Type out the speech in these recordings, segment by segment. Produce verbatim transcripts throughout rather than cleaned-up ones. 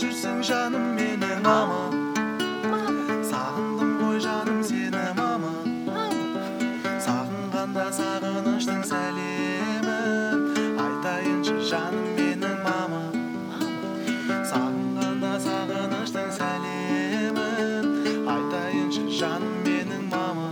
жүрсің жаным менің мама, сағындым ғой жаным сені мама, сағынғанда сағыныштың сәлемін айтайыншы жаным менің мама, сағынғанда сағыныштың сәлемін айтайыншы жаным менің мама.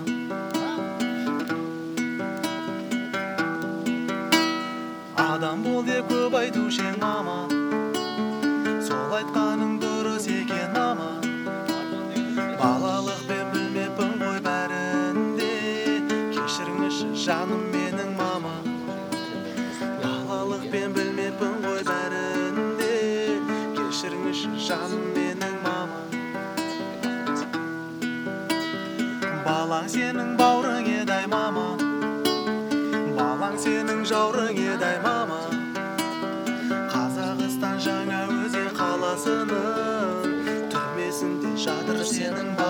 Адам бол деп көп айтушы ең мама, сол айтқаның дұрыс екен мама. Балалықпен білмеппін ғой бәрінде, кешіріңізші жаным менің мама. Балалықпен білмеппін ғой бәрінде, кешіріңізші жаным менің мама. Балаң сенің бауырың еді ай мама, балаң сенің жаурың еді ай мама. Қазақстан жаңа өзен қаласының түрмесінде жатыр сенің